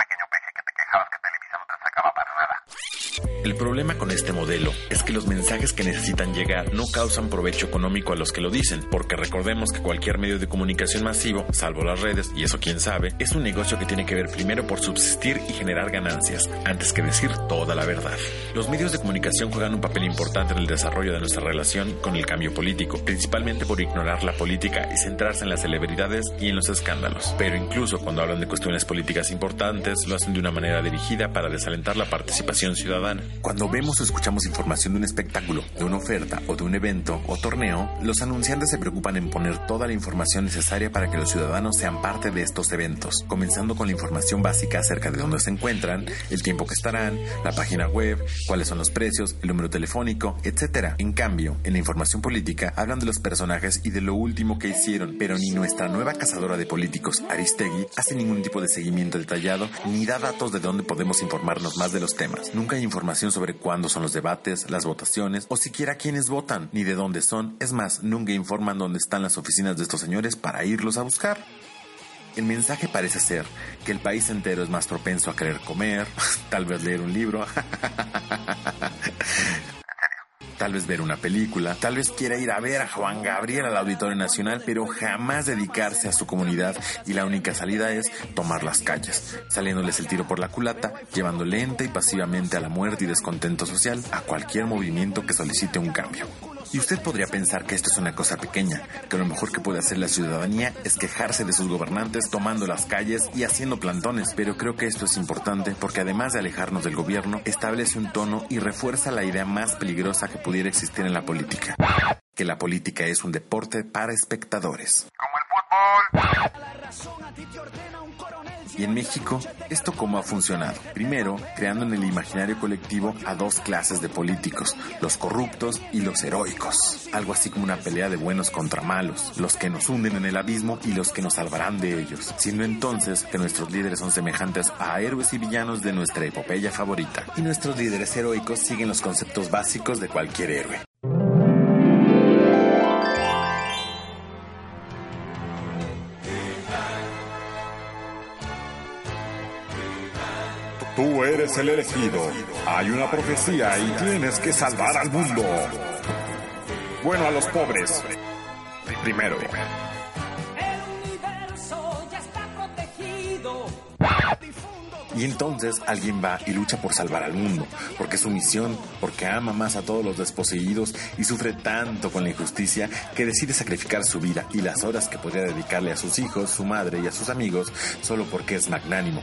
El problema con este modelo es que los mensajes que necesitan llegar no causan provecho económico a los que lo dicen, porque recordemos que cualquier medio de comunicación masivo, salvo las redes, y eso quién sabe, es un negocio que tiene que ver primero por subsistir y generar ganancias, antes que decir toda la verdad. Los medios de comunicación juegan un papel importante en el desarrollo de nuestra relación con el cambio político, principalmente por ignorar la política y centrarse en las celebridades y en los escándalos. Pero incluso cuando hablan de cuestiones políticas importantes, lo hacen de una manera dirigida para desalentar la participación ciudadana. Cuando vemos o escuchamos información de un espectáculo, de una oferta o de un evento o torneo, los anunciantes se preocupan en poner toda la información necesaria para que los ciudadanos sean parte de estos eventos, comenzando con la información básica acerca de dónde se encuentran, el tiempo que estarán, la página web, cuáles son los precios, el número telefónico, etc. En cambio, en la información política hablan de los personajes y de lo último que hicieron, pero ni nuestra nueva cazadora de políticos, Aristegui, hace ningún tipo de seguimiento detallado ni da datos de dónde podemos informarnos más de los temas. Nunca hay información sobre cuándo son los debates, las votaciones o siquiera quiénes votan, ni de dónde son. Es más, nunca informan dónde están las oficinas de estos señores para irlos a buscar. El mensaje parece ser que el país entero es más propenso a querer comer, tal vez leer un libro, tal vez ver una película, tal vez quiera ir a ver a Juan Gabriel al Auditorio Nacional, pero jamás dedicarse a su comunidad, y la única salida es tomar las calles, saliéndoles el tiro por la culata, llevando lenta y pasivamente a la muerte y descontento social a cualquier movimiento que solicite un cambio. Y usted podría pensar que esto es una cosa pequeña, que lo mejor que puede hacer la ciudadanía es quejarse de sus gobernantes tomando las calles y haciendo plantones, pero creo que esto es importante porque además de alejarnos del gobierno, establece un tono y refuerza la idea más peligrosa que pudiera existir en la política, que la política es un deporte para espectadores. Como el fútbol. Y en México, ¿esto cómo ha funcionado? Primero, creando en el imaginario colectivo a dos clases de políticos, los corruptos y los heroicos. Algo así como una pelea de buenos contra malos, los que nos hunden en el abismo y los que nos salvarán de ellos. Siendo entonces que nuestros líderes son semejantes a héroes y villanos de nuestra epopeya favorita. Y nuestros líderes heroicos siguen los conceptos básicos de cualquier héroe. Tú eres el elegido. Hay una profecía y tienes que salvar al mundo. Bueno, a los pobres. Primero. Y entonces alguien va y lucha por salvar al mundo, porque es su misión, porque ama más a todos los desposeídos y sufre tanto con la injusticia que decide sacrificar su vida y las horas que podría dedicarle a sus hijos, su madre y a sus amigos solo porque es magnánimo.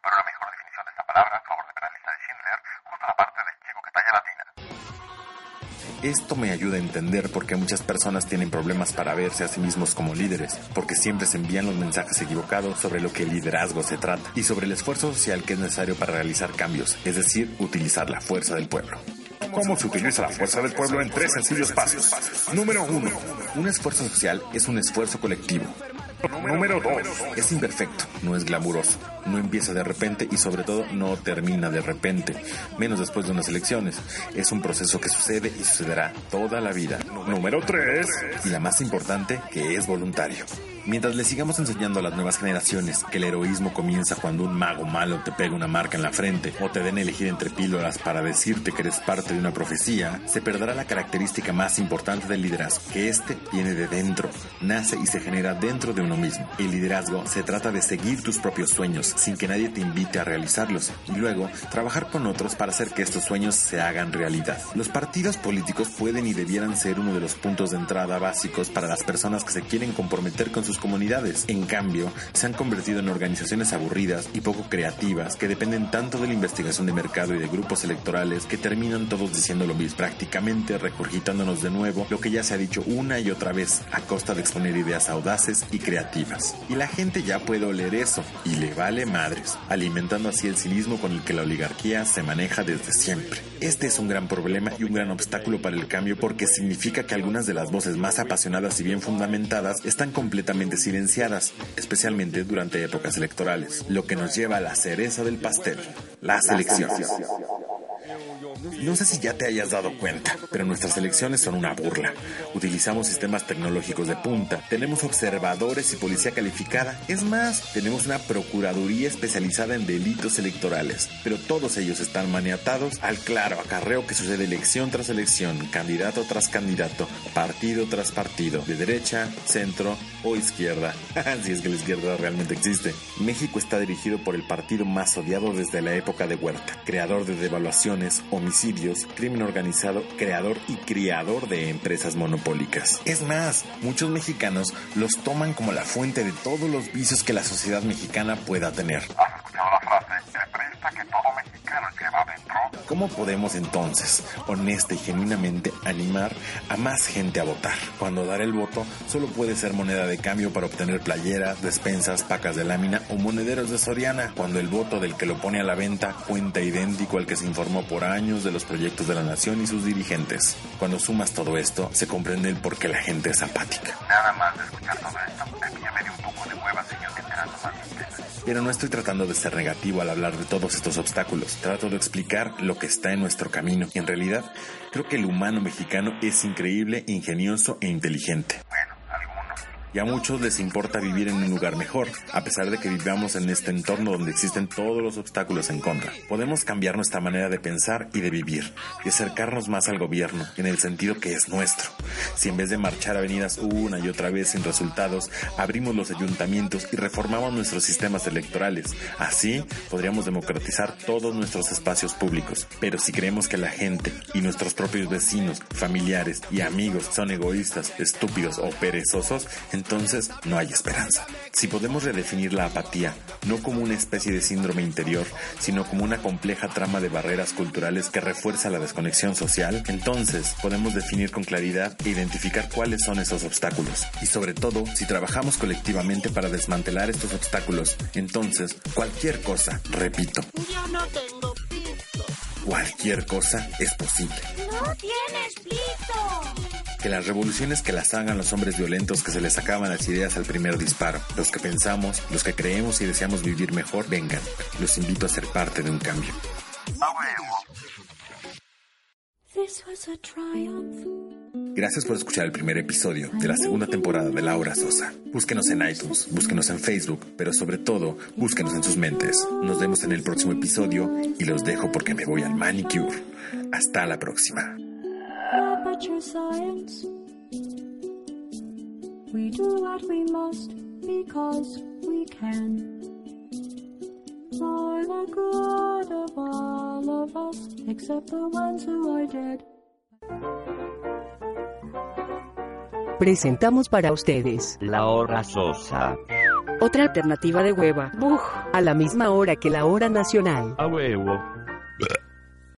Esto me ayuda a entender por qué muchas personas tienen problemas para verse a sí mismos como líderes, porque siempre se envían los mensajes equivocados sobre lo que el liderazgo se trata y sobre el esfuerzo social que es necesario para realizar cambios, es decir, utilizar la fuerza del pueblo. cómo se utiliza la fuerza del pueblo en 3 sencillos pasos. Número 1. Un esfuerzo social es un esfuerzo colectivo. Número 2. Es imperfecto, no es glamuroso, no empieza de repente y sobre todo no termina de repente, menos después de unas elecciones. Es un proceso que sucede y sucederá toda la vida. Número 3. Y la más importante, que es voluntario. Mientras le sigamos enseñando a las nuevas generaciones que el heroísmo comienza cuando un mago malo te pega una marca en la frente o te den a elegir entre píldoras para decirte que eres parte de una profecía, se perderá la característica más importante del liderazgo, que viene de dentro, nace y se genera dentro de uno mismo. El liderazgo se trata de seguir tus propios sueños sin que nadie te invite a realizarlos y luego trabajar con otros para hacer que estos sueños se hagan realidad. Los partidos políticos pueden y debieran ser uno de los puntos de entrada básicos para las personas que se quieren comprometer con sus comunidades. En cambio, se han convertido en organizaciones aburridas y poco creativas que dependen tanto de la investigación de mercado y de grupos electorales que terminan todos diciendo lo mismo, prácticamente regurgitándonos de nuevo lo que ya se ha dicho una y otra vez a costa de exponer ideas audaces y creativas. Y la gente ya puede oler eso y le vale madres, alimentando así el cinismo con el que la oligarquía se maneja desde siempre. Este es un gran problema y un gran obstáculo para el cambio porque significa que algunas de las voces más apasionadas y bien fundamentadas están completamente silenciadas, especialmente durante épocas electorales, lo que nos lleva a la cereza del pastel, las elecciones. No sé si ya te hayas dado cuenta, pero nuestras elecciones son una burla. Utilizamos sistemas tecnológicos de punta, tenemos observadores y policía calificada, es más, tenemos una procuraduría especializada en delitos electorales, pero todos ellos están maniatados al claro acarreo que sucede elección tras elección, candidato tras candidato, partido tras partido, de derecha, centro o izquierda, si es que la izquierda realmente existe. México está dirigido por el partido más odiado desde la época de Huerta, creador de devaluaciones, homicidios, crimen organizado, creador y criador de empresas monopólicas. Es más, muchos mexicanos los toman como la fuente de todos los vicios que la sociedad mexicana pueda tener. ¿Has escuchado la frase, el presta que todo mexicano lleva dentro? ¿Cómo podemos entonces, honesta y genuinamente, animar a más gente a votar? Cuando dar el voto solo puede ser moneda de cambio para obtener playeras, despensas, pacas de lámina o monederos de Soriana, cuando el voto del que lo pone a la venta cuenta idéntico al que se informó por años de los proyectos de la nación y sus dirigentes. Cuando sumas todo esto, se comprende el por qué la gente es apática. Nada más de escuchar todo esto, a mí ya me dio un poco de hueva, señor, enterando más de ustedes. Pero no estoy tratando de ser negativo al hablar de todos estos obstáculos. Trato de explicar lo que está en nuestro camino. Y en realidad, creo que el humano mexicano es increíble, ingenioso e inteligente. Y a muchos les importa vivir en un lugar mejor, a pesar de que vivamos en este entorno donde existen todos los obstáculos en contra. Podemos cambiar nuestra manera de pensar y de vivir, y acercarnos más al gobierno, en el sentido que es nuestro. Si en vez de marchar avenidas una y otra vez sin resultados, abrimos los ayuntamientos y reformamos nuestros sistemas electorales, así podríamos democratizar todos nuestros espacios públicos. Pero si creemos que la gente y nuestros propios vecinos, familiares y amigos son egoístas, estúpidos o perezosos, entonces no hay esperanza. Si podemos redefinir la apatía, no como una especie de síndrome interior, sino como una compleja trama de barreras culturales que refuerza la desconexión social, entonces podemos definir con claridad e identificar cuáles son esos obstáculos. Y sobre todo, si trabajamos colectivamente para desmantelar estos obstáculos, entonces cualquier cosa, repito, Yo no tengo pito. cualquier cosa es posible. ¡No tienes pito! Que las revoluciones que las hagan los hombres violentos que se les acaban las ideas al primer disparo. Los que pensamos, los que creemos y deseamos vivir mejor, vengan. Los invito a ser parte de un cambio. This was a triumph. Gracias por escuchar el primer episodio de la segunda temporada de La Hora Sosa. Búsquenos en iTunes, búsquenos en Facebook, pero sobre todo, búsquenos en sus mentes. Nos vemos en el próximo episodio y los dejo porque me voy al manicure. Hasta la próxima. Aperture science. We do what we must because we can. For the good of all of us, except the ones who are dead. Presentamos para ustedes La Hora Sosa. otra alternativa de hueva. ¡Buj! A la misma hora que la hora nacional. A huevo.